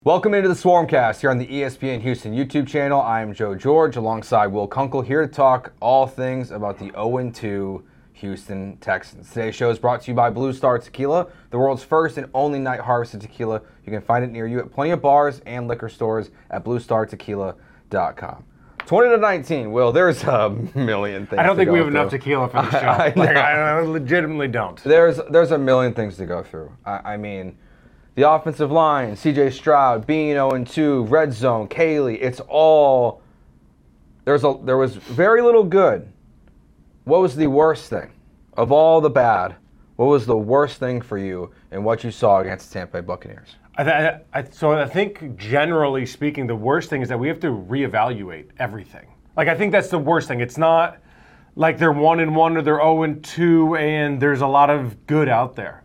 Welcome into the Swarmcast here on the ESPN Houston YouTube channel. I am Joe George alongside Will Kunkel here to talk all things about the 0-2 Houston Texans. Today's show is brought to you by Blue Star Tequila, the world's first and only night harvested tequila. You can find it near you at plenty of bars and liquor stores at bluestartequila.com. 20-19, Will, there's a million things. I don't think we have through. enough tequila for the show. I legitimately don't. There's a million things to go through. I mean, the offensive line, C.J. Stroud, being 0-2, red zone, Kaylee, it's all. There was very little good. What was the worst thing of all the bad? What was the worst thing for you in what you saw against the Tampa Bay Buccaneers? So I think generally speaking, the worst thing is that we have to reevaluate everything. I think that's the worst thing. It's not like they're 1-1 or they're 0-2 and there's a lot of good out there.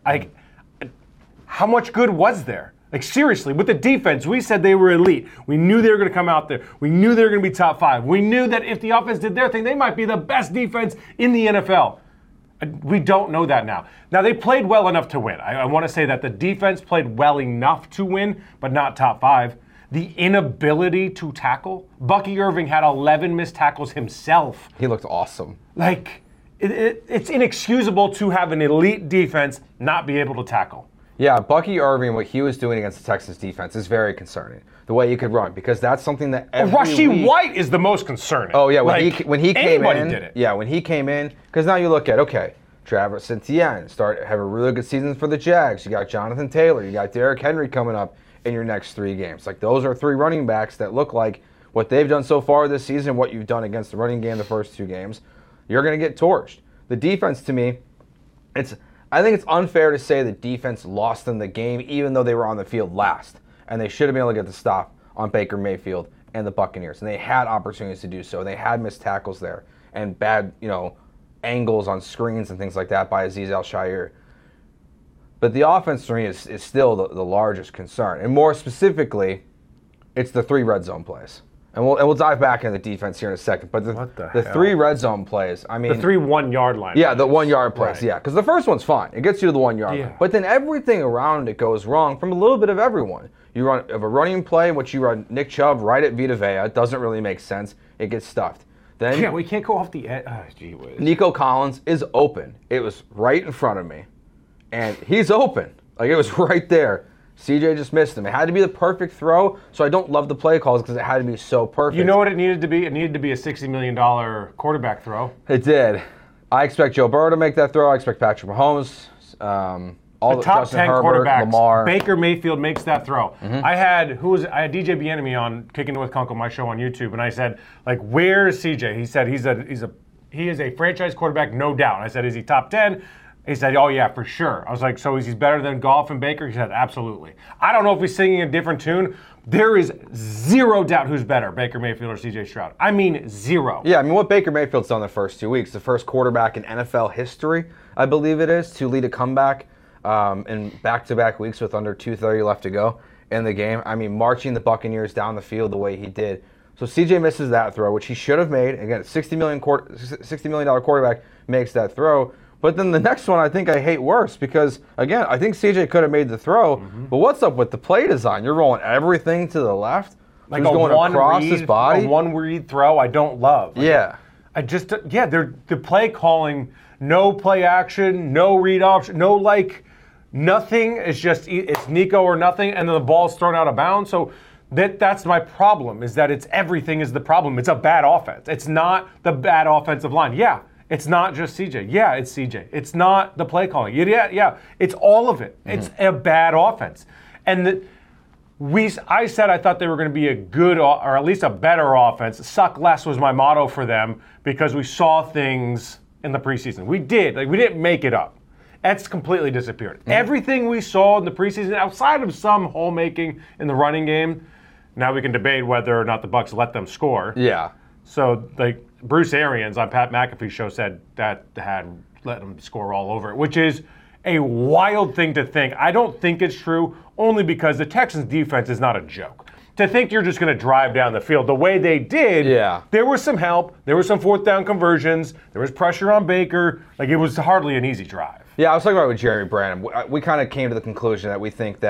How much good was there? Seriously, with the defense, we said they were elite. We knew they were going to come out there. We knew they were going to be top 5. We knew that if the offense did their thing, they might be the best defense in the NFL. We don't know that now. Now, they played well enough to win. I want to say that the defense played well enough to win, but not top 5. The inability to tackle. Bucky Irving had 11 missed tackles himself. He looked awesome. It's inexcusable to have an elite defense not be able to tackle. Yeah, Bucky Irving, what he was doing against the Texans defense is very concerning. The way he could run, because that's something that Rashee White is the most concerning. Oh yeah, when he came in, did it. Yeah, when he came in, because now you look at Travis Etienne have a really good season for the Jags. You got Jonathan Taylor, you got Derrick Henry coming up in your next 3 games. Those are 3 running backs that look like what they've done so far this season, what you've done against the running game the first 2 games. You're going to get torched. The defense, to me, I think it's unfair to say the defense lost them the game, even though they were on the field last. And they should have been able to get the stop on Baker Mayfield and the Buccaneers. And they had opportunities to do so. They had missed tackles there and bad, angles on screens and things like that by Azeez Al-Shaair. But the offense for me is still the largest concern. And more specifically, it's the 3 red zone plays. And we'll dive back into the defense here in a second. But the 3 red zone plays, I mean... The 3 1-yard line. Yeah, the 1-yard plays, right. Yeah. Because the first one's fine. It gets you to the 1-yard line. But then everything around it goes wrong from a little bit of everyone. You have a running play in which you run Nick Chubb right at Vita Vea. It doesn't really make sense. It gets stuffed. Then we can't go off the edge. Oh, gee whiz. Nico Collins is open. It was right in front of me. And he's open. It was right there. CJ just missed him. It had to be the perfect throw, so I don't love the play calls because it had to be so perfect. You know what it needed to be? It needed to be a $60 million quarterback throw. It did. I expect Joe Burrow to make that throw. I expect Patrick Mahomes. All the top Justin 10 Herbert, quarterbacks. Lamar. Baker Mayfield makes that throw. Mm-hmm. I had DJ Bieniemy on Kicking It with Kunkel, my show on YouTube, and I said, where is CJ? He said he is a franchise quarterback, no doubt. I said, is he top 10? He said, oh, yeah, for sure. I was like, so is he better than Goff and Baker? He said, absolutely. I don't know if he's singing a different tune. There is zero doubt who's better, Baker Mayfield or C.J. Stroud. I mean, zero. Yeah, what Baker Mayfield's done the first 2 weeks, the first quarterback in NFL history, I believe it is, to lead a comeback in back-to-back weeks with under 2:30 left to go in the game. Marching the Buccaneers down the field the way he did. So C.J. misses that throw, which he should have made. Again, $60 million quarterback makes that throw. But then the next one I think I hate worse because, again, I think CJ could have made the throw, but what's up with the play design? You're rolling everything to the left. Like Who's going across his body? A one-read throw I don't love. The play calling, no play action, no read option, nothing. It's Nico or nothing, and then the ball's thrown out of bounds. So that's my problem, is that everything is the problem. It's a bad offense. It's not the bad offensive line. Yeah. It's not just CJ. Yeah, it's CJ. It's not the play calling. Yeah. It's all of it. Mm-hmm. It's a bad offense. And I said I thought they were going to be a good or at least a better offense. Suck less was my motto for them because we saw things in the preseason. We did. We didn't make it up. That's completely disappeared. Mm-hmm. Everything we saw in the preseason, outside of some hole making in the running game, now we can debate whether or not the Bucs let them score. Yeah. So, Bruce Arians on Pat McAfee's show said that had let them score all over it, which is a wild thing to think. I don't think it's true, only because the Texans' defense is not a joke. To think you're just going to drive down the field the way they did, there was some help. There were some 4th down conversions. There was pressure on Baker. It was hardly an easy drive. Yeah, I was talking about it with Jeremy Branham. We kind of came to the conclusion that we think that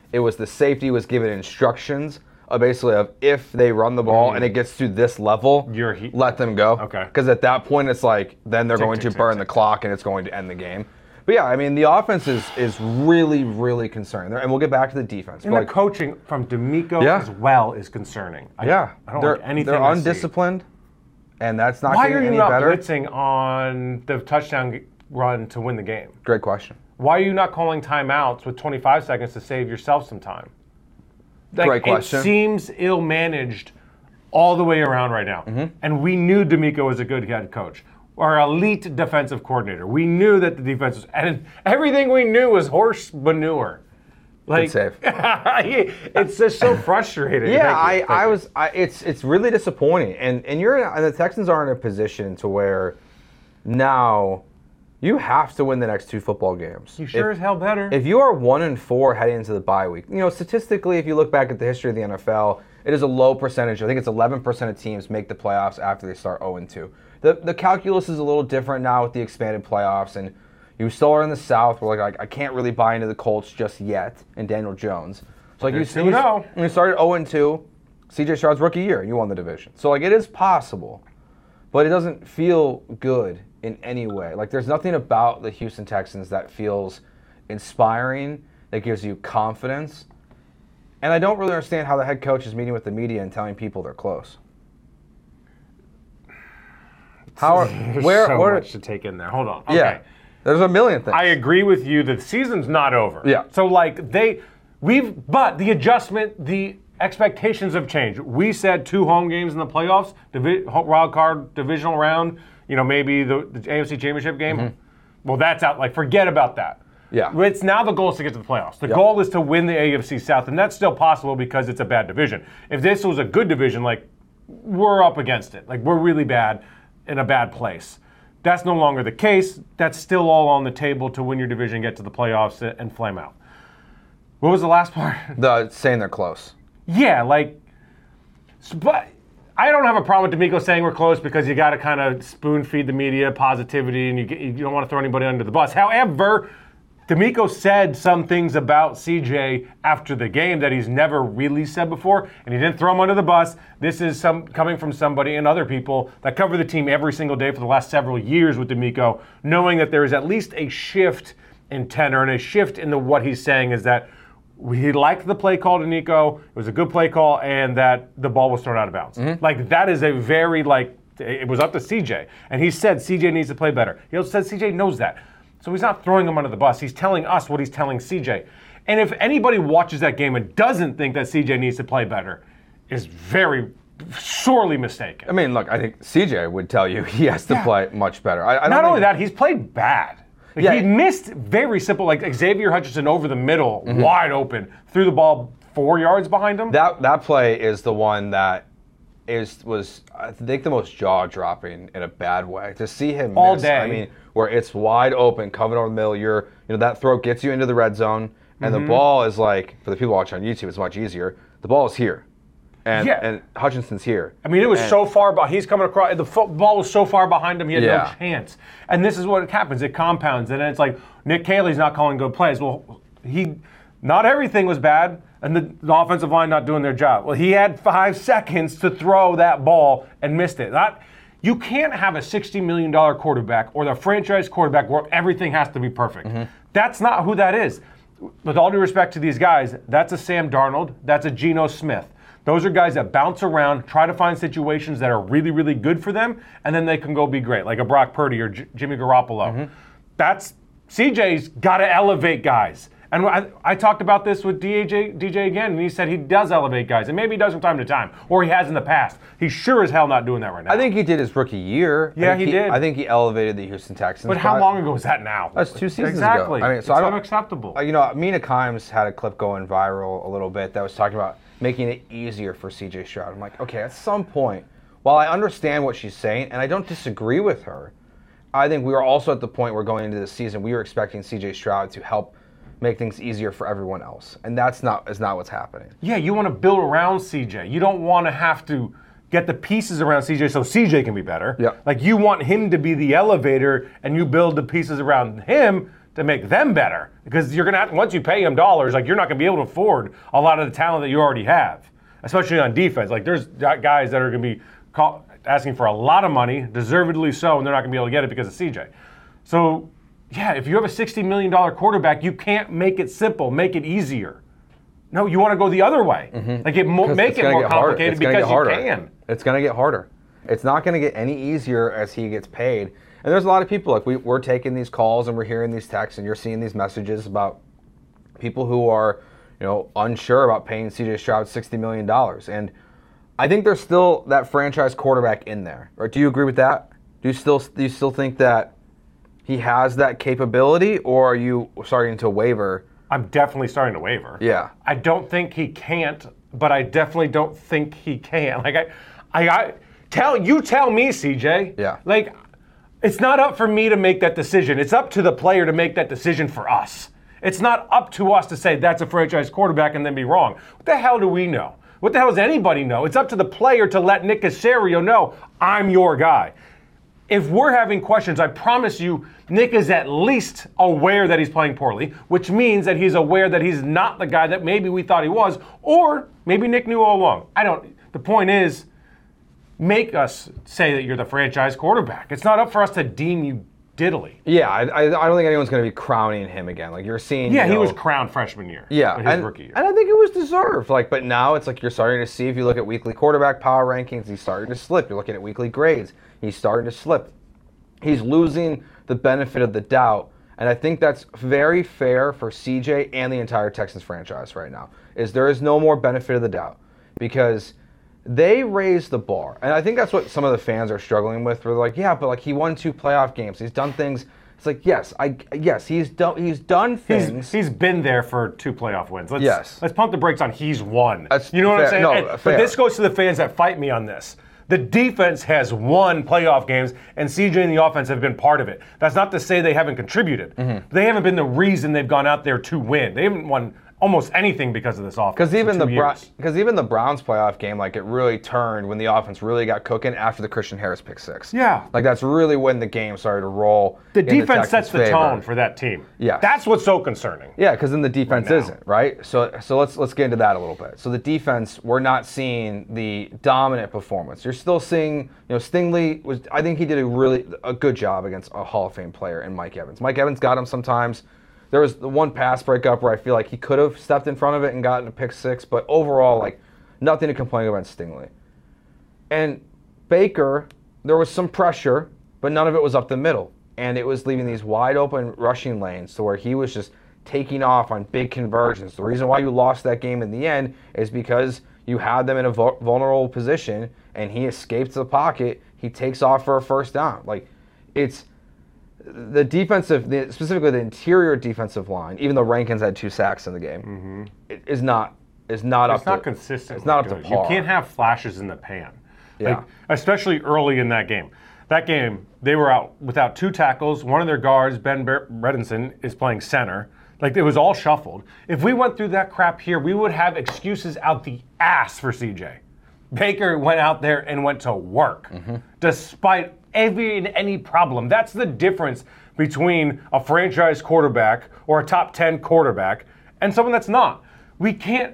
It was the safety was given instructions basically of if they run the ball and it gets to this level, let them go. Okay. Because at that point, it's like then they're going to burn the clock and it's going to end the game. But yeah, I mean, the offense is really, really concerning. And we'll get back to the defense. And the coaching from DeMeco as well is concerning. I don't like anything they're undisciplined, and that's not Why getting any are you not better. blitzing on the touchdown run to win the game? Great question. Why are you not calling timeouts with 25 seconds to save yourself some time? Great question. It seems ill-managed all the way around right now. Mm-hmm. And we knew DeMeco was a good head coach. Our elite defensive coordinator. We knew that the defense was, and everything we knew was horse manure. Good save. It's just so frustrating. Yeah, it's really disappointing, and the Texans are in a position to where now you have to win the next 2 football games. You sure as hell better. If you are 1-4 heading into the bye week, statistically, if you look back at the history of the NFL, it is a low percentage. I think it's 11% of teams make the playoffs after they start 0-2. The calculus is a little different now with the expanded playoffs, and you still are in the South where like I can't really buy into the Colts just yet and Daniel Jones. So like you started 0-2, CJ Stroud's rookie year, and you won the division. So like it is possible, but it doesn't feel good in any way. Like there's nothing about the Houston Texans that feels inspiring, that gives you confidence. And I don't really understand how the head coach is meeting with the media and telling people they're close. There's so much to take in there. Hold on. Okay. Yeah. There's a million things. I agree with you that the season's not over. Yeah. So like but the adjustment, the expectations have changed. We said 2 home games in the playoffs, wild card, divisional round, maybe the AFC Championship game. Mm-hmm. Well, that's out. Like, forget about that. Yeah. It's now the goal is to get to the playoffs. The goal is to win the AFC South, and that's still possible because it's a bad division. If this was a good division, like, we're up against it. Like, we're really bad in a bad place. That's no longer the case. That's still all on the table to win your division, get to the playoffs, and flame out. What was the last part? Saying they're close. Yeah, but I don't have a problem with DeMeco saying we're close because you got to kind of spoon feed the media positivity and you don't want to throw anybody under the bus. However, DeMeco said some things about CJ after the game that he's never really said before, and he didn't throw him under the bus. This is coming from somebody and other people that cover the team every single day for the last several years with DeMeco, knowing that there is at least a shift in tenor and a shift in what he's saying is that he liked the play call to Nico. It was a good play call, and that the ball was thrown out of bounds. Mm-hmm. Like, that is a very, it was up to CJ. And he said CJ needs to play better. He also said CJ knows that. So he's not throwing him under the bus. He's telling us what he's telling CJ. And if anybody watches that game and doesn't think that CJ needs to play better, is very sorely mistaken. I mean, look, I think CJ would tell you he has to play much better. Not only that, he's played bad. He missed very simple, like Xavier Hutchinson over the middle, wide open, threw the ball 4 yards behind him. That play is the one that was I think the most jaw-dropping in a bad way. To see him all miss, day. I mean, where it's wide open, covered over the middle, that throw gets you into the red zone, and the ball is like, for the people watching on YouTube, it's much easier. The ball is here. And Hutchinson's here. I mean, it was so far behind. He's coming across. The ball was so far behind him, he had no chance. And this is what happens. It compounds. And then it's like, Nick Caley's not calling good plays. Well, not everything was bad, and the offensive line not doing their job. Well, he had 5 seconds to throw that ball and missed it. You can't have a $60 million quarterback or the franchise quarterback where everything has to be perfect. Mm-hmm. That's not who that is. With all due respect to these guys, that's a Sam Darnold. That's a Geno Smith. Those are guys that bounce around, try to find situations that are really, really good for them, and then they can go be great, like a Brock Purdy or Jimmy Garoppolo. Mm-hmm. CJ's got to elevate guys. And I talked about this with DJ again, and he said he does elevate guys, and maybe he does from time to time, or he has in the past. He's sure as hell not doing that right now. I think he did his rookie year. Yeah, he did. I think he elevated the Houston Texans. But how long ago was that now? That's 2 seasons exactly. ago. I mean, it's unacceptable. Mina Kimes had a clip going viral a little bit that was talking about making it easier for CJ Stroud. I'm like, okay, at some point, while I understand what she's saying, and I don't disagree with her, I think we were also at the point where going into the season, we were expecting CJ Stroud to help make things easier for everyone else. And that's not what's happening. Yeah, you want to build around CJ. You don't want to have to get the pieces around CJ so CJ can be better. Yeah. Like, you want him to be the elevator, and you build the pieces around him to make them better. Because you're gonna have, once you pay him dollars, like you're not gonna be able to afford a lot of the talent that you already have, especially on defense. Like there's guys that are gonna be asking for a lot of money, deservedly so, and they're not gonna be able to get it because of CJ. So yeah, if you have a $60 million quarterback, you can't make it simple, make it easier. No, you want to go the other way. Like make it more complicated because you can. It's going to get harder. It's not going to get any easier as he gets paid. And there's a lot of people, like we're taking these calls and we're hearing these texts and you're seeing these messages about people who are, unsure about paying CJ Stroud $60 million. And I think there's still that franchise quarterback in there. Or do you agree with that? Do you still think that he has that capability, or are you starting to waver? I'm definitely starting to waver. Yeah. I don't think he can't, but I definitely don't think he can. Like tell me, CJ. Yeah. Like it's not up for me to make that decision. It's up to the player to make that decision for us. It's not up to us to say that's a franchise quarterback and then be wrong. What the hell do we know? What the hell does anybody know? It's up to the player to let Nick Caserio know, I'm your guy. If we're having questions, I promise you, Nick is at least aware that he's playing poorly, which means that he's aware that he's not the guy that maybe we thought he was, or maybe Nick knew all along. The point is, make us say that you're the franchise quarterback. It's not up for us to deem you diddly. Yeah, I don't think anyone's going to be crowning him again. Like you're seeing. Yeah, he was crowned freshman year. Yeah, his rookie year. And I think it was deserved. But now it's like you're starting to see, if you look at weekly quarterback power rankings, he's starting to slip. You're looking at weekly grades, he's starting to slip. He's losing the benefit of the doubt, and I think that's very fair for CJ and the entire Texans franchise right now. There is no more benefit of the doubt because they raised the bar, and I think that's what some of the fans are struggling with. Where they're like, yeah, but he won 2 playoff games. He's done things. It's like, yes, he's done things. He's been there for 2 playoff wins. Let's pump the brakes on he's won. You know what I'm saying? No, but this goes to the fans that fight me on this. The defense has won playoff games, and CJ and the offense have been part of it. That's not to say they haven't contributed. They haven't been the reason they've gone out there to win. They haven't won almost anything because of this offense. Because even the Browns playoff game, it really turned when the offense really got cooking after the Christian Harris pick 6. Yeah. That's really when the game started to roll. The defense sets the tone for that team. Yeah. That's what's so concerning. Yeah, because then the defense isn't, right? So let's get into that a little bit. So the defense, we're not seeing the dominant performance. You're still seeing, Stingley I think he did a good job against a Hall of Fame player in Mike Evans. Mike Evans got him sometimes. There was the one pass breakup where I feel like he could have stepped in front of it and gotten a pick 6, but overall, nothing to complain about Stingley. And Baker, there was some pressure, but none of it was up the middle. And it was leaving these wide open rushing lanes to where he was just taking off on big conversions. The reason why you lost that game in the end is because you had them in a vulnerable position and he escapes the pocket. He takes off for a first down. It's the specifically the interior defensive line, even though Rankins had 2 sacks in the game, is not consistent. It's not up to par. You can't have flashes in the pan. Yeah. Especially early in that game. That game, they were out without 2 tackles. One of their guards, Ben Bredeson, is playing center. It was all shuffled. If we went through that crap here, we would have excuses out the ass for CJ. Baker went out there and went to work, despite every and any problem. That's the difference between a franchise quarterback or a top 10 quarterback and someone that's not. We can't.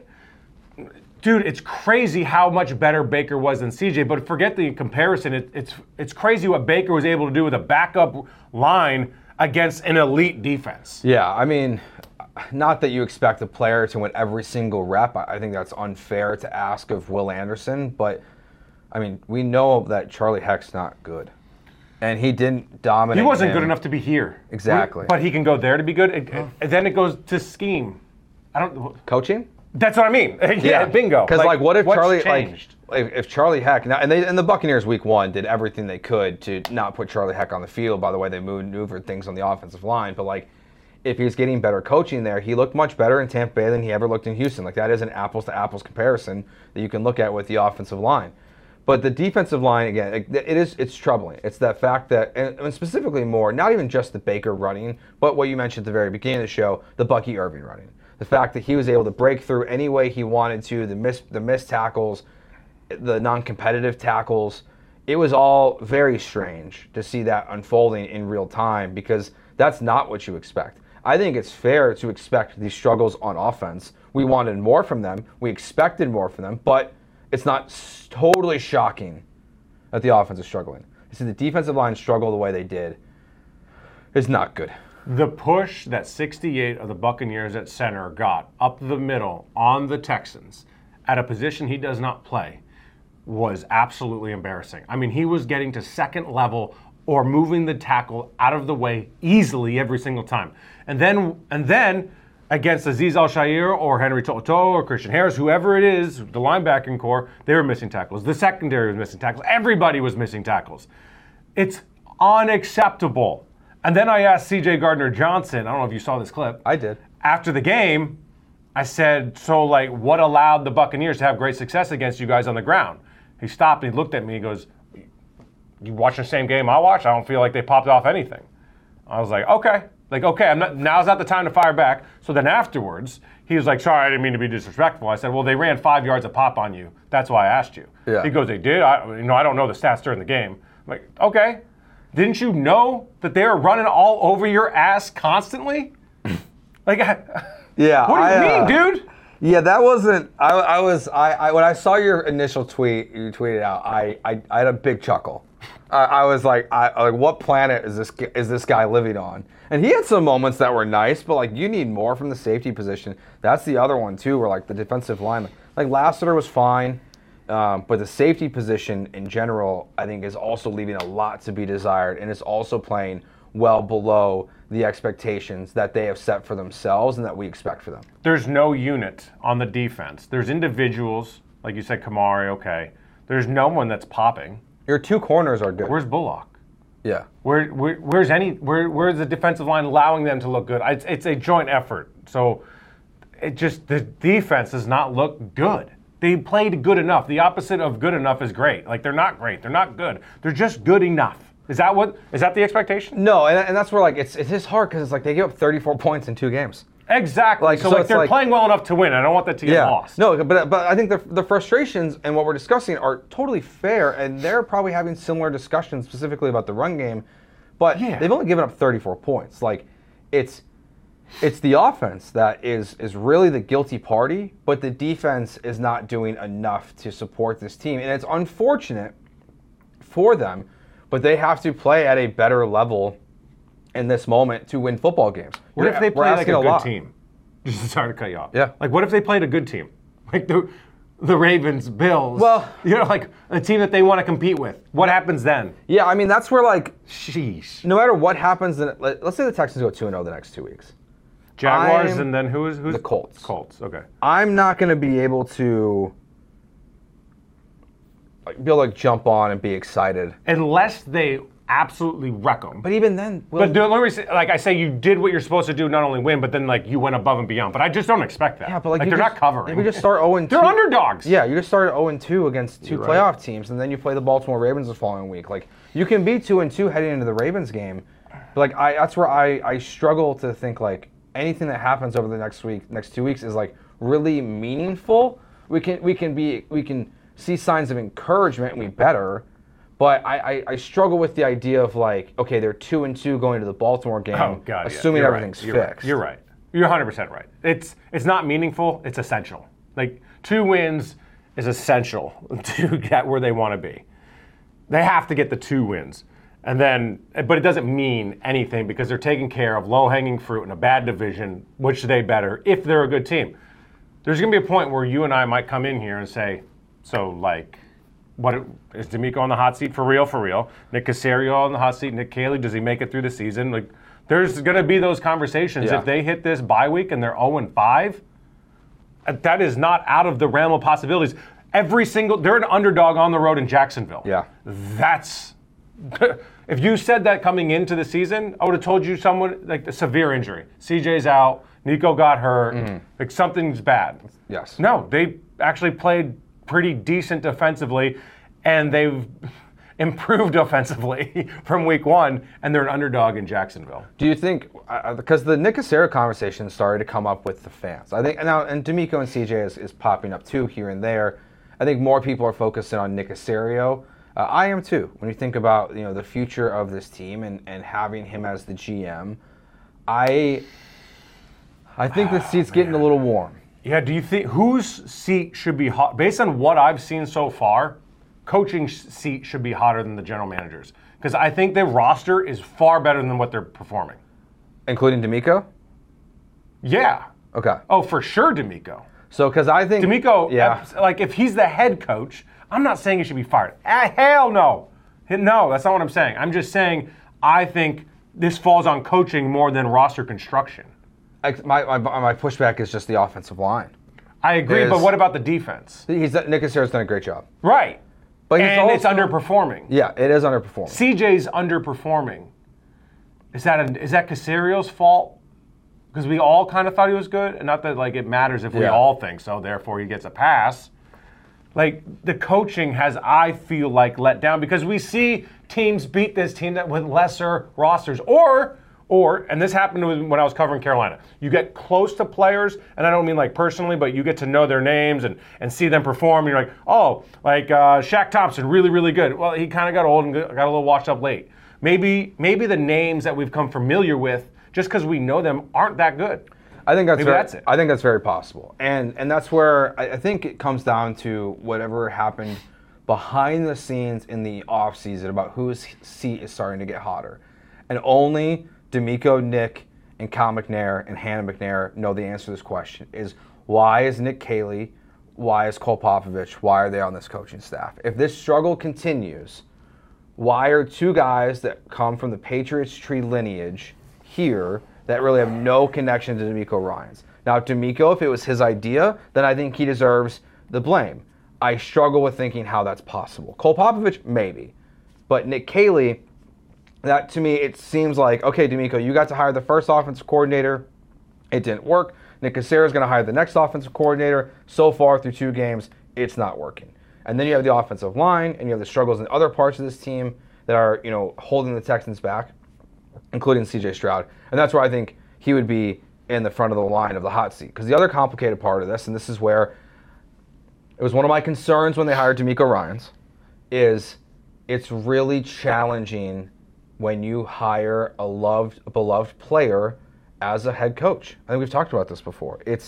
Dude, it's crazy how much better Baker was than CJ, but forget the comparison. It's crazy what Baker was able to do with a backup line against an elite defense. Yeah, I mean, not that you expect a player to win every single rep. I think that's unfair to ask of Will Anderson, but I mean, we know that Charlie Heck's not good. And he didn't dominate. He wasn't good enough to be here. Exactly. But he can go there to be good. And then it goes to scheme. Coaching? That's what I mean. Yeah, bingo. Because what if Charlie changed? if Charlie Heck now and the Buccaneers week 1 did everything they could to not put Charlie Heck on the field. By the way, they maneuvered things on the offensive line, but if he's getting better coaching there, he looked much better in Tampa Bay than he ever looked in Houston. That is an apples to apples comparison that you can look at with the offensive line. But the defensive line, again, it's troubling. It's that fact that, and specifically more, not even just the Baker running, but what you mentioned at the very beginning of the show, the Bucky Irving running. The fact that he was able to break through any way he wanted to, the missed tackles, the non-competitive tackles, it was all very strange to see that unfolding in real time because that's not what you expect. I think it's fair to expect these struggles on offense. We wanted more from them. We expected more from them, but it's not totally shocking that the offense is struggling. To see the defensive line struggle the way they did is not good. The push that 68 of the Buccaneers at center got up the middle on the Texans at a position he does not play was absolutely embarrassing. I mean, he was getting to second level or moving the tackle out of the way easily every single time. And then against Azeez Al-Shaair or Henry To'o or Christian Harris, whoever it is, the linebacking core, they were missing tackles. The secondary was missing tackles. Everybody was missing tackles. It's unacceptable. And then I asked C.J. Gardner-Johnson, I don't know if you saw this clip. I did. After the game, I said, so like what allowed the Buccaneers to have great success against you guys on the ground? He stopped and he looked at me, he goes, you watch the same game I watched? I don't feel like they popped off anything. I was like, okay. Now's not the time to fire back. So then afterwards, he was like, sorry, I didn't mean to be disrespectful. I said, well, they ran 5 yards a pop on you. That's why I asked you. Yeah. He goes, they did? I don't know the stats during the game. I'm like, okay. Didn't you know that they were running all over your ass constantly? Like, yeah. What do you mean, dude? Yeah, that wasn't. I when I saw your initial tweet, you tweeted out. I had a big chuckle. I was like, what planet is this guy living on? And he had some moments that were nice, but like you need more from the safety position. That's the other one too, where like the defensive line, like Lassiter was fine, but the safety position in general, I think, is also leaving a lot to be desired, and is also playing well below the expectations that they have set for themselves and that we expect for them. There's no unit on the defense. There's individuals, like you said, Kamari, okay. There's no one that's popping. Your two corners are good. Where's Bullock? Yeah. Where's the defensive line allowing them to look good? It's a joint effort. So the defense does not look good. They played good enough. The opposite of good enough is great. Like, they're not great. They're not good. They're just good enough. Is that the expectation? No, and that's where like it's just hard because it's like they give up 34 points in 2 games. Exactly. Like, so so they're playing well enough to win. I don't want that to get lost. No, but I think the frustrations and what we're discussing are totally fair, and they're probably having similar discussions specifically about the run game. But they've only given up 34 points. Like, it's the offense that is really the guilty party, but the defense is not doing enough to support this team, and it's unfortunate for them. But they have to play at a better level in this moment to win football games. What if they play like a good team? Just sorry to cut you off. Yeah. Like, what if they played a good team? Like the Ravens, Bills. Well, like a team that they want to compete with. What happens then? Yeah, I mean, that's where, like, sheesh. No matter what happens, let's say the Texans go 2-0 the next 2 weeks. Jaguars, and then who's the Colts. Colts, okay. I'm not going to be able to jump on and be excited unless they absolutely wreck them. But even then, like I say, you did what you're supposed to do, not only win, but then like you went above and beyond. But I just don't expect that. Yeah, but like they're not covering. If we just start 0-2, they're underdogs. Yeah, you just started 0-2 against two playoff teams, and then you play the Baltimore Ravens the following week. Like, you can be 2-2 heading into the Ravens game. But like that's where I struggle to think like anything that happens over the next 2 weeks is like really meaningful. We can see signs of encouragement, and we better. But I struggle with the idea of like, okay, they're 2-2 going to the Baltimore game, assuming everything's fixed. You're right. You're 100% right. It's not meaningful. It's essential. Like 2 wins is essential to get where they want to be. They have to get the 2 wins, but it doesn't mean anything because they're taking care of low-hanging fruit in a bad division, which they better if they're a good team. There's going to be a point where you and I might come in here and say, so like, what is DeMeco on the hot seat for real? Nick Caserio on the hot seat. Nick Caley, does he make it through the season? Like, there's going to be those conversations. Yeah. If they hit this bye week and they're 0-5, that is not out of the realm of possibilities. They're an underdog on the road in Jacksonville. Yeah. If you said that coming into the season, I would have told you someone like a severe injury. CJ's out. Nico got hurt. Like something's bad. Yes. No, they actually played pretty decent defensively, and they've improved offensively from week 1, and they're an underdog in Jacksonville. Do you think, because the Nick Caserio conversation started to come up with the fans, I think now, and DeMeco and CJ is popping up too here and there. I think more people are focusing on Nick Caserio. I am too. When you think about the future of this team and having him as the GM, I I think the seat's getting a little warm. Yeah, do you think whose seat should be hot? Based on what I've seen so far, coaching seat should be hotter than the general managers. Because I think their roster is far better than what they're performing. Including D'Amico? Yeah. Okay. Oh, for sure, D'Amico. So, because I think... D'Amico, yeah. like, if he's the head coach, I'm not saying he should be fired. Hell no. No, that's not what I'm saying. I'm just saying I think this falls on coaching more than roster construction. My pushback is just the offensive line. I agree, but what about the defense? Nick Caserio's done a great job. Right. But it's underperforming. Yeah, it is underperforming. CJ's underperforming. Is that Caserio's fault? Because we all kind of thought he was good, and not that like it matters if we all think so. Therefore, he gets a pass. Like the coaching has, I feel like, let down because we see teams beat this team that with lesser rosters, or and this happened when I was covering Carolina. You get close to players, and I don't mean like personally, but you get to know their names and see them perform. And you're like, oh, like Shaq Thompson, really, really good. Well, he kind of got old and got a little washed up late. Maybe the names that we've come familiar with, just because we know them, aren't that good. I think that's it. I think that's very possible, and that's where I think it comes down to whatever happened behind the scenes in the offseason about whose seat is starting to get hotter, and only D'Amico, Nick, and Cal McNair and Hannah McNair know the answer to this question: is why is Nick Caley, why is Cole Popovich, why are they on this coaching staff? If this struggle continues, why are two guys that come from the Patriots tree lineage here that really have no connection to D'Amico Ryans? Now, D'Amico, if it was his idea, then I think he deserves the blame. I struggle with thinking how that's possible. Cole Popovich, maybe. But Nick Caley, that to me, it seems like, okay, D'Amico, you got to hire the first offensive coordinator. It didn't work. Nick Caserio is going to hire the next offensive coordinator. So far through 2 games, it's not working. And then you have the offensive line, and you have the struggles in other parts of this team that are, holding the Texans back, including C.J. Stroud. And that's where I think he would be in the front of the line of the hot seat. Because the other complicated part of this, and this is where it was one of my concerns when they hired D'Amico Ryans, is it's really challenging when you hire a beloved player as a head coach. I think we've talked about this before. It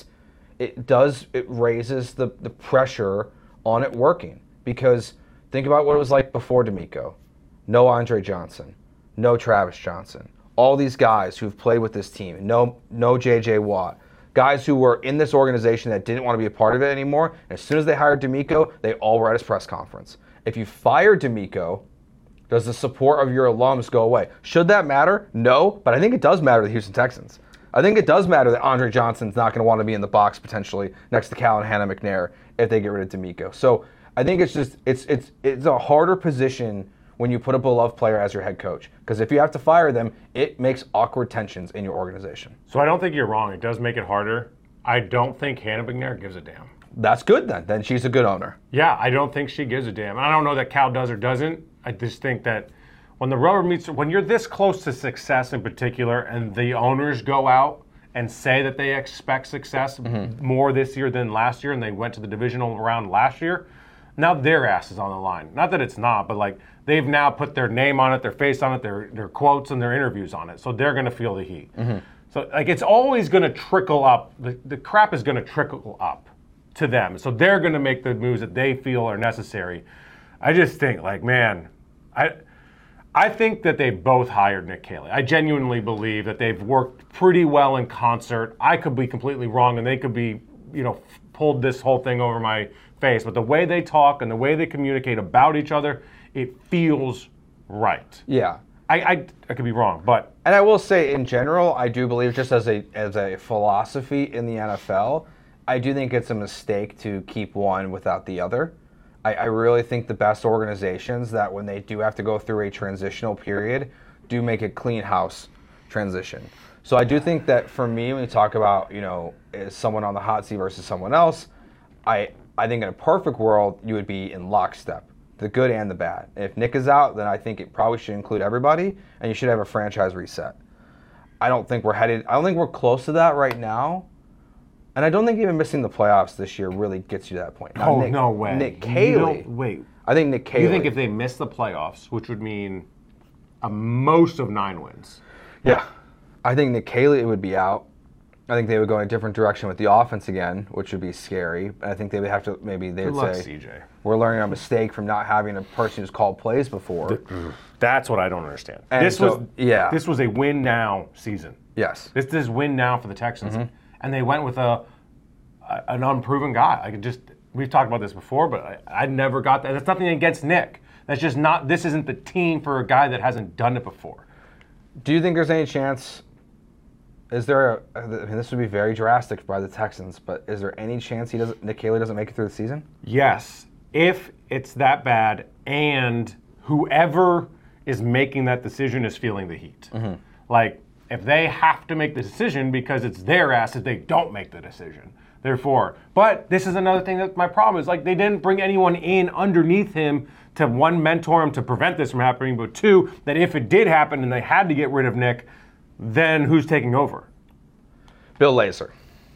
raises the pressure on it working. Because think about what it was like before D'Amico. No Andre Johnson. No Travis Johnson. All these guys who've played with this team. No J.J. Watt. Guys who were in this organization that didn't want to be a part of it anymore. And as soon as they hired D'Amico, they all were at his press conference. If you fire D'Amico, does the support of your alums go away? Should that matter? No, but I think it does matter to the Houston Texans. I think it does matter that Andre Johnson's not going to want to be in the box potentially next to Cal and Hannah McNair if they get rid of D'Amico. So I think it's a harder position when you put a beloved player as your head coach. Because if you have to fire them, it makes awkward tensions in your organization. So I don't think you're wrong. It does make it harder. I don't think Hannah McNair gives a damn. That's good then. Then she's a good owner. Yeah, I don't think she gives a damn. I don't know that Cal does or doesn't. I just think that when the rubber meets, when you're this close to success in particular, and the owners go out and say that they expect success more this year than last year, and they went to the divisional round last year, now their ass is on the line. Not that it's not, but like they've now put their name on it, their face on it, their quotes and their interviews on it. So they're going to feel the heat. So like it's always going to trickle up. The crap is going to trickle up to them. So they're going to make the moves that they feel are necessary. I just think like, man, I think that they both hired Nick Caley. I genuinely believe that they've worked pretty well in concert. I could be completely wrong, and they could be, pulled this whole thing over my face. But the way they talk and the way they communicate about each other, it feels right. Yeah. I could be wrong, but... And I will say, in general, I do believe, just as a philosophy in the NFL, I do think it's a mistake to keep one without the other. I really think the best organizations that when they do have to go through a transitional period do make a clean house transition. So I do think that for me, when you talk about, is someone on the hot seat versus someone else, I think in a perfect world, you would be in lockstep, the good and the bad. If Nick is out, then I think it probably should include everybody, and you should have a franchise reset. I don't think we're close to that right now. And I don't think even missing the playoffs this year really gets you to that point. Now, no way. Nick Caley. Wait. I think Nick Caley. You think if they miss the playoffs, which would mean a most of 9 wins? Yeah. I think Nick Caley would be out. I think they would go in a different direction with the offense again, which would be scary. I think they would have to maybe they Good would luck, say CJ. we're learning our mistake from not having a person who's called plays before. That's what I don't understand. And This so- yeah. This was a win now season. Yes. This is win now for the Texans, Mm-hmm. and they went with an unproven guy. We've talked about this before, but I never got that. That's nothing against Nick. That's just not. This isn't the team for a guy that hasn't done it before. Do you think there's any chance? Is there? I mean, this would be very drastic by the Texans, but is there any chance Nick Caley doesn't make it through the season? Yes, if it's that bad, and whoever is making that decision is feeling the heat. Like, if they have to make the decision because it's their ass if they don't make the decision. Therefore, but this is another thing that my problem is, like, they didn't bring anyone in underneath him to, one, mentor him to prevent this from happening, but two, that if it did happen and they had to get rid of Nick, then who's taking over? Bill Lazor.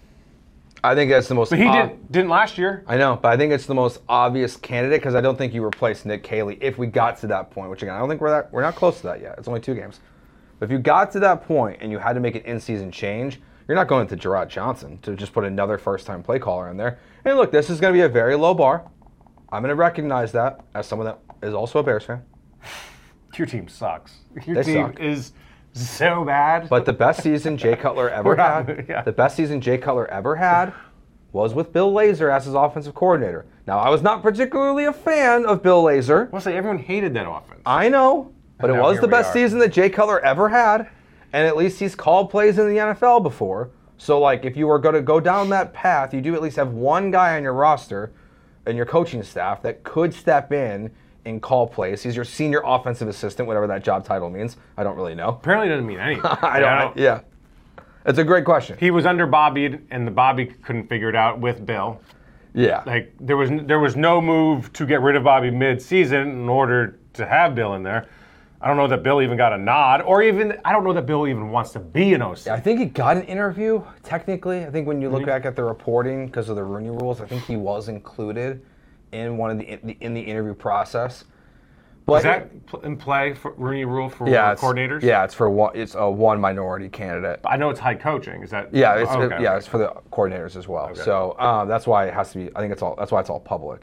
I think that's the most. But he didn't last year. I know, but I think it's the most obvious candidate because I don't think you replace Nick Caley if we got to that point. Which again, I don't think we're not close to that yet. It's only 2 games. But if you got to that point and you had to make an in-season change, you're not going to Gerard Johnson to just put another first-time play caller in there. And look, this is going to be a very low bar. I'm going to recognize that as someone that is also a Bears fan. Your team sucks. Your They team suck. is so bad. But the best season Jay Cutler ever had, Yeah. the best season Jay Cutler ever had was with Bill Lazor as his offensive coordinator. Now, I was not particularly a fan of Bill Lazor. I'll say everyone hated that offense. I know, but it now was here the we best are. season that Jay Cutler ever had, and at least he's called plays in the NFL before. So, like, if you were going to go down that path, you do at least have one guy on your roster and your coaching staff that could step in and call plays. He's your senior offensive assistant, whatever that job title means. I don't really know. Apparently, it doesn't mean anything. I don't. Yeah, it's a great question. He was under Bobby, and the Bobby couldn't figure it out with Bill. Yeah. Like, there was no move to get rid of Bobby mid-season in order to have Bill in there. I don't know that Bill even got a nod, or even I don't know that Bill even wants to be an OC. I think he got an interview, technically. I think when you look back at the reporting, because of the Rooney rules, I think he was included in one of the interview process. But Is that in play for Rooney rule for it's, coordinators? Yeah, it's for one. It's a one minority candidate. I know it's high coaching. Is that? Yeah, it's Okay. it's for the coordinators as well. Okay. So that's why it has to be. I think that's why it's all public.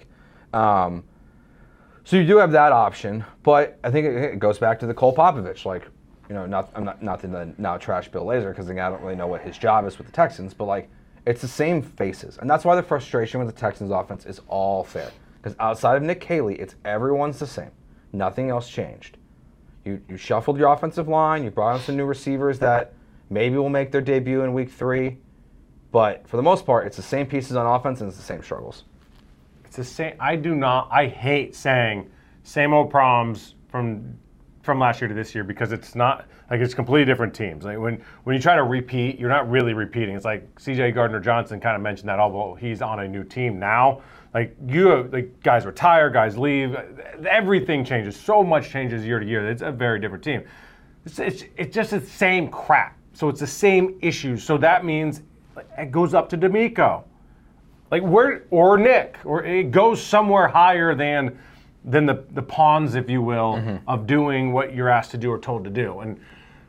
So you do have that option, but I think it goes back to the Cole Popovich. Like, you know, I'm not to now trash Bill Lazor because I don't really know what his job is with the Texans, but like it's the same faces, and that's why the frustration with the Texans offense is all fair. Because outside of Nick Caley, it's everyone's the same. Nothing else changed. You shuffled your offensive line. You brought in some new receivers that maybe will make their debut in Week 3, but for the most part, it's the same pieces on offense and it's the same struggles. It's the same. I hate saying same old problems from last year to this year because it's not like it's completely different teams. Like when you try to repeat, you're not really repeating. It's like C.J. Gardner-Johnson kind of mentioned that, although he's on a new team now. Like guys retire, guys leave, everything changes. So much changes year to year. It's a very different team. It's just the same crap. So it's the same issues. So that means it goes up to D'Amico. Like or Nick, or it goes somewhere higher than the pawns, if you will, of doing what you're asked to do or told to do. And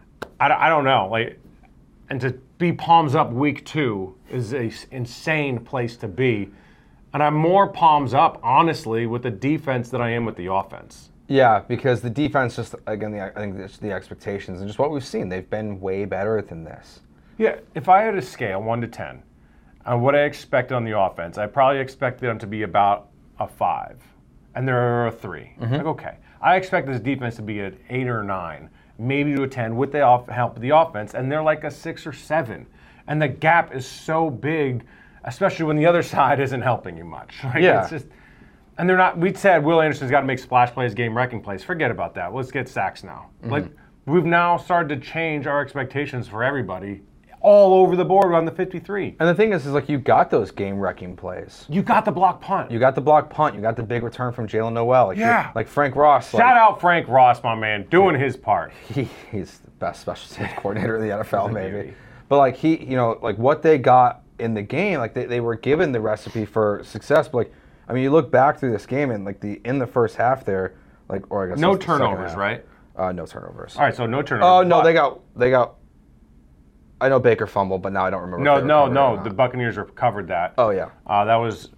I don't know, like, and to be palms up week 2 is a insane place to be. And I'm more palms up, honestly, with the defense than I am with the offense. Yeah, because the defense just, again, I think it's the expectations and just what we've seen. They've been way better than this. Yeah, if I had a scale 1 to 10, what I expected on the offense, I probably expected them to be about a 5. And they're a 3. Like, okay. I expect this defense to be an 8 or 9, maybe to a 10 with the help of the offense, and they're like a 6 or 7. And the gap is so big, especially when the other side isn't helping you much. Like, Yeah. It's just, and they're not. We said Will Anderson's got to make splash plays, game-wrecking plays. Forget about that. Let's get sacks now. Like, we've now started to change our expectations for everybody all over the board on the 53. And the thing is like you got those game-wrecking plays. You got the block punt. You got the block punt. You got the big return from Jalen Noel. Yeah. Like Frank Ross. Shout out Frank Ross, my man, doing his part. He's the best special teams coordinator in the NFL, maybe. beauty. But like like what they got in the game, like they were given the recipe for success. But like, I mean, you look back through this game and like in the first half there, like, or I guess No it's the second turnovers, half. right? No turnovers. All right, so no turnovers. Oh no, but they got I know Baker fumbled, but now I don't remember. No, if they no, recovered it or no. The not. Buccaneers recovered that. Oh yeah. That was,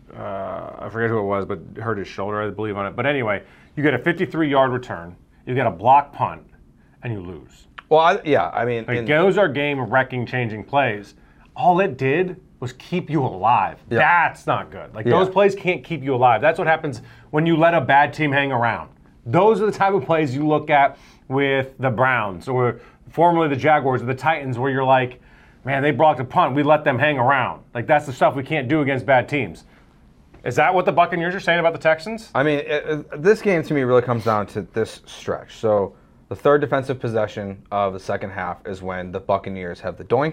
I forget who it was, but hurt his shoulder, I believe, on it. But anyway, you get a 53-yard return, you get a block punt, and you lose. Well, I mean, Like, those are game-wrecking, changing plays. All it did was keep you alive. Yeah. That's not good. Like, Yeah. those plays can't keep you alive. That's what happens when you let a bad team hang around. Those are the type of plays you look at with the Browns or formerly the Jaguars or the Titans, where you're like, man, they blocked a punt. We let them hang around. Like, that's the stuff we can't do against bad teams. Is that what the Buccaneers are saying about the Texans? I mean, this game to me really comes down to this stretch. So the third defensive possession of the second half is when the Buccaneers have the doink,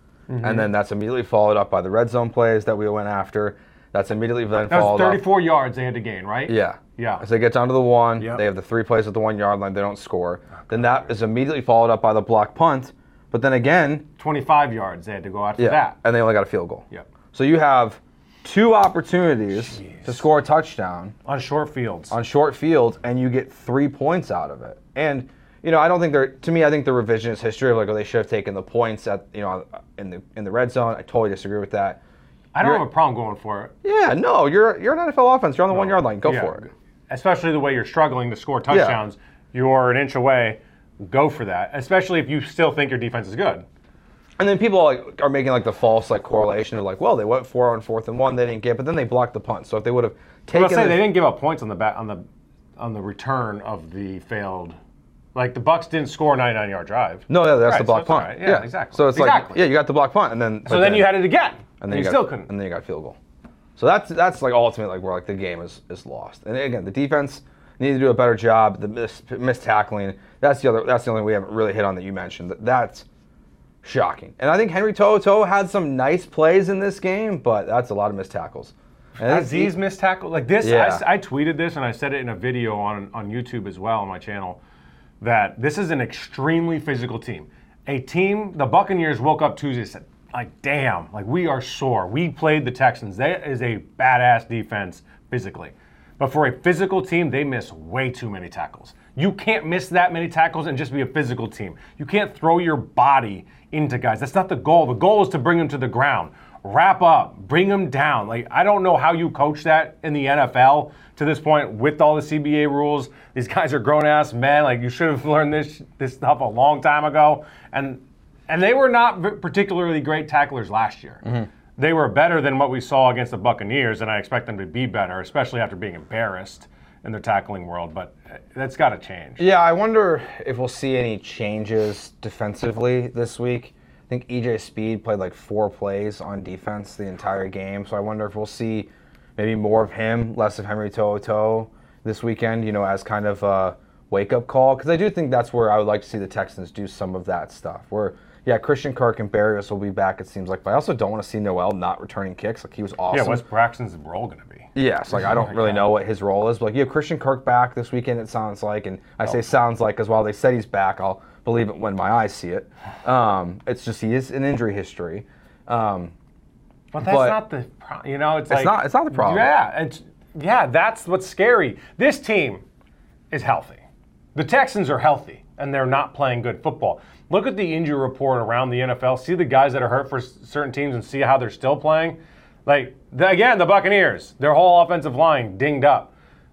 and then that's immediately followed up by the red zone plays that we went after. That's immediately then That was followed up. 34 yards they had to gain, right? Yeah. Yeah. As they get down to the 1, Yep. they have the 3 plays at the 1-yard line. They don't score. Then that is immediately followed up by the block punt. But then again, 25 yards they had to go after yeah, that. and they only got a field goal. Yep. So you have 2 opportunities to score a touchdown On short fields. on short field, and you get 3 points out of it. And I don't think to me, I think the revisionist history of like, oh, they should have taken the points at in the red zone. I totally disagree with that. I don't have a problem going for it. Yeah, no, you're an NFL offense. You're on the 1-yard line. Go Yeah. for it. Especially the way you're struggling to score touchdowns. You're an inch away. Go for that. Especially if you still think your defense is good. And then people are making the false correlation of well, they went for on 4th and 1, they didn't get, but then they blocked the punt. So if they would have taken, Let's say they didn't give up points on the return of the failed. Like, the Bucs didn't score a 99-yard drive. no, yeah, that's Right, the block so that's punt. all right. Yeah, exactly. So it's Exactly. you got the block punt, and then So then you had it again. and then you got, still couldn't. and then you got field goal. So that's ultimately where the game is lost. And again, the defense needs to do a better job. The missed tackling. That's the only thing we haven't really hit on that you mentioned. That's shocking. And I think Henry To'oTo'o had some nice plays in this game, but that's a lot of missed tackles. And Aziz missed tackle like this. Yeah. I tweeted this and I said it in a video on YouTube as well on my channel, that this is an extremely physical team. A team, the Buccaneers woke up Tuesday and said, damn, we are sore. We played the Texans. That is a badass defense physically. But for a physical team, they miss way too many tackles. You can't miss that many tackles and just be a physical team. You can't throw your body into guys. That's not the goal. The goal is to bring them to the ground. Wrap up, bring them down. I don't know how you coach that in the NFL to this point with all the CBA rules. These guys are grown-ass men. You should have learned this stuff a long time ago. And they were not particularly great tacklers last year. Mm-hmm. They were better than what we saw against the Buccaneers, and I expect them to be better, especially after being embarrassed in their tackling world. But that's got to change. Yeah, I wonder if we'll see any changes defensively this week. I think EJ Speed played 4 plays on defense the entire game, so I wonder if we'll see maybe more of him, less of Henry To'oTo'o this weekend, as kind of a wake-up call. Because I do think that's where I would like to see the Texans do some of that stuff. Where, yeah, Christian Kirk and Barrios will be back, it seems like, but I also don't want to see Noel not returning kicks. He was awesome. Yeah, what's Braxton's role going to be? Yeah, so I don't really know what his role is. But you have Christian Kirk back this weekend, it sounds like. And I say sounds like because while they said he's back, I'll believe it when my eyes see it. It's just he is an injury history. But that's not the problem. It's not the problem. Yeah, that's what's scary. This team is healthy. The Texans are healthy, and they're not playing good football. Look at the injury report around the NFL. See the guys that are hurt for certain teams and see how they're still playing. Again, the Buccaneers, their whole offensive line dinged up.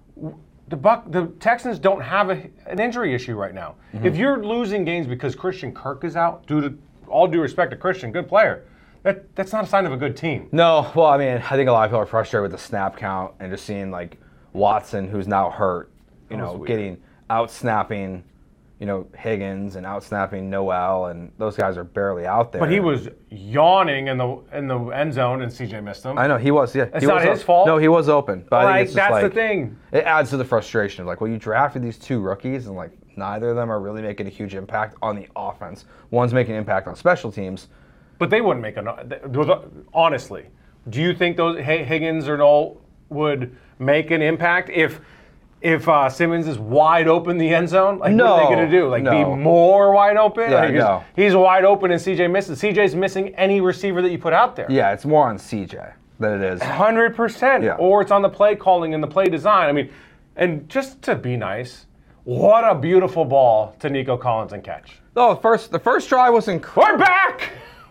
The Texans don't have an injury issue right now. Mm-hmm. If you're losing games because Christian Kirk is out, all due respect to Christian, good player, that's not a sign of a good team. No, well, I mean, I think a lot of people are frustrated with the snap count and just seeing Watson, who's now hurt, getting out-snapping, Higgins and out-snapping Noel, and those guys are barely out there. But he was yawning in the end zone, and CJ missed him. I know, he was, yeah. It's not his fault. No, he was open. But I think it's just that's the thing. It adds to the frustration of you drafted these 2 rookies, and neither of them are really making a huge impact on the offense. One's making an impact on special teams. But they wouldn't make honestly, do you think those Higgins or Noel would make an impact if Simmons is wide open in the end zone? No. What are they going to do? No. Be more wide open? Yeah, no. He's wide open and CJ misses. CJ's missing any receiver that you put out there. Yeah, it's more on CJ than it is. 100%. Yeah. Or it's on the play calling and the play design. I mean, and just to be nice, what a beautiful ball to Nico Collins and catch. Oh, the first try was incredible. We're back!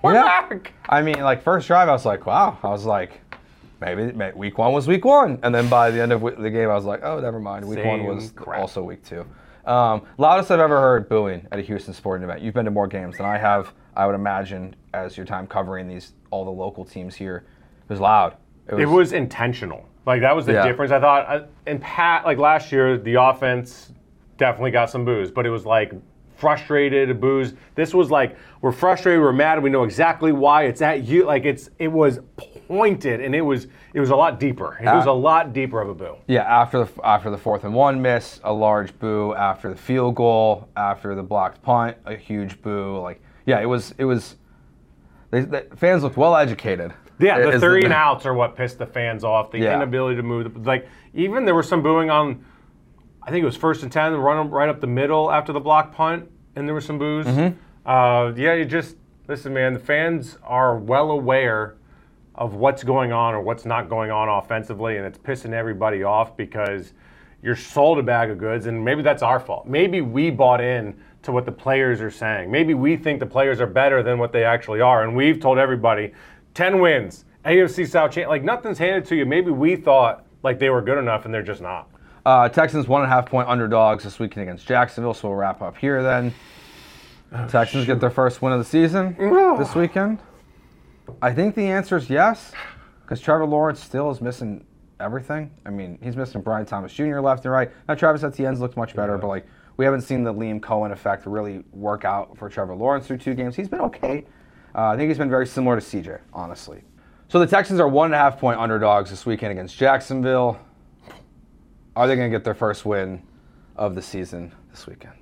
We're Yeah. back. I mean, like, first drive, I was like, wow. I was like, maybe week 1 was week 1. And then by the end of the game, I was like, oh, never mind. Week 1 was crap. also week 2. Loudest I've ever heard booing at a Houston sporting event. You've been to more games than I have, I would imagine, as your time covering all the local teams here. It was loud. It was intentional. Like, that was the Yeah. difference. I thought, like last year, the offense definitely got some boos, but it was like frustrated boos. This was like, we're frustrated, we're mad, we know exactly why. It's at you. Like, it was pointed, and it was a lot deeper. It was a lot deeper of a boo. Yeah, after the 4th and 1 miss, a large boo. After the field goal, after the blocked punt, a huge boo. Like, yeah, it was. The fans looked well educated. Yeah, the Is 3 and outs are what pissed the fans off. The Yeah. inability to move. Like, even there was some booing on, I think it was 1st and 10, run right up the middle after the block punt, and there was some boos. You just, listen, man, the fans are well aware of what's going on or what's not going on offensively, and it's pissing everybody off because you're sold a bag of goods, and maybe that's our fault. Maybe we bought in to what the players are saying. Maybe we think the players are better than what they actually are, and we've told everybody, 10 wins, AFC South champ, like nothing's handed to you. Maybe we thought like they were good enough, and they're just not. Texans 1.5-point underdogs this weekend against Jacksonville, so we'll wrap up here then. Texans get their first win of the season this weekend. I think the answer is yes, because Trevor Lawrence still is missing everything. I mean, he's missing Brian Thomas Jr. left and right. Now, Travis Etienne's looked much better, but like we haven't seen the Liam Cohen effect really work out for Trevor Lawrence through 2 games. He's been okay. I think he's been very similar to CJ, honestly. So the Texans are 1.5-point underdogs this weekend against Jacksonville. Are they going to get their first win of the season this weekend?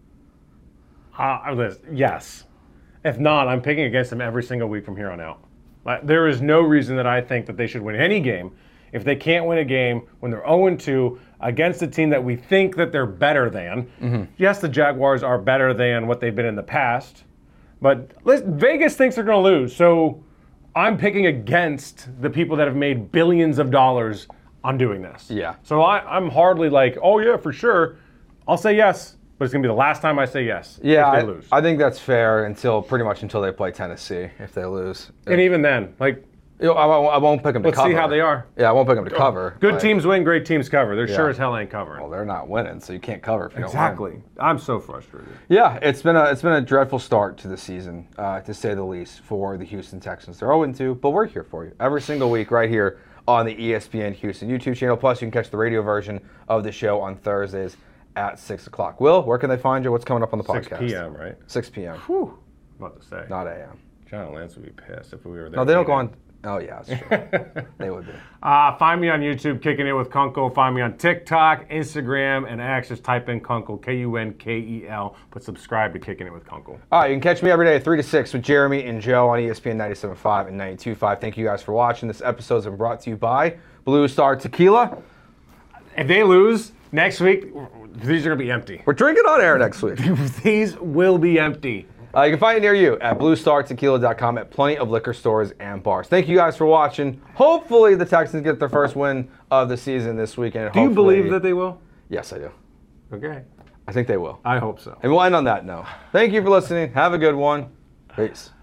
Yes. If not, I'm picking against them every single week from here on out. There is no reason that I think that they should win any game if they can't win a game when they're 0-2 against a team that we think that they're better than. Yes, the Jaguars are better than what they've been in the past, but Vegas thinks they're going to lose. So I'm picking against the people that have made billions of dollars on doing this. Yeah. So I'm hardly like, oh yeah, for sure. I'll say yes. But it's going to be the last time I say yes Yeah, if they lose. I think that's fair pretty much until they play Tennessee if they lose. And even then, like, I won't pick them to let's cover. see how they are. Yeah, I won't pick them to cover. Good Like, teams win, great teams cover. They're sure Yeah. as hell ain't covering. Well, they're not winning, so you can't cover if you don't win. Exactly. I'm so frustrated. Yeah, it's been a dreadful start to the season, to say the least, for the Houston Texans. They're 0-2, but we're here for you every single week right here on the ESPN Houston YouTube channel. Plus, you can catch the radio version of the show on Thursdays at 6 o'clock. Will, where can they find you? What's coming up on the 6 podcast? p.m., right? 6 p.m. Whew. About to say. Not a.m. John Lance would be pissed if we were there. No, they don't go on. Oh, yeah, that's true. They would be. Find me on YouTube, Kicking It with Kunkel. Find me on TikTok, Instagram, and X. Just type in Kunkel, Kunkel. But subscribe to Kicking It with Kunkel. All right, you can catch me every day at 3 to 6 with Jeremy and Joe on ESPN 97.5 and 92.5. Thank you guys for watching. This episode has been brought to you by Blue Star Tequila. If they lose next week, these are going to be empty. We're drinking on air next week. These will be empty. You can find it near you at bluestartequila.com at plenty of liquor stores and bars. Thank you guys for watching. Hopefully the Texans get their first win of the season this weekend. Do you believe that they will? Yes, I do. Okay. I think they will. I hope so. And we'll end on that note. Thank you for listening. Have a good one. Peace.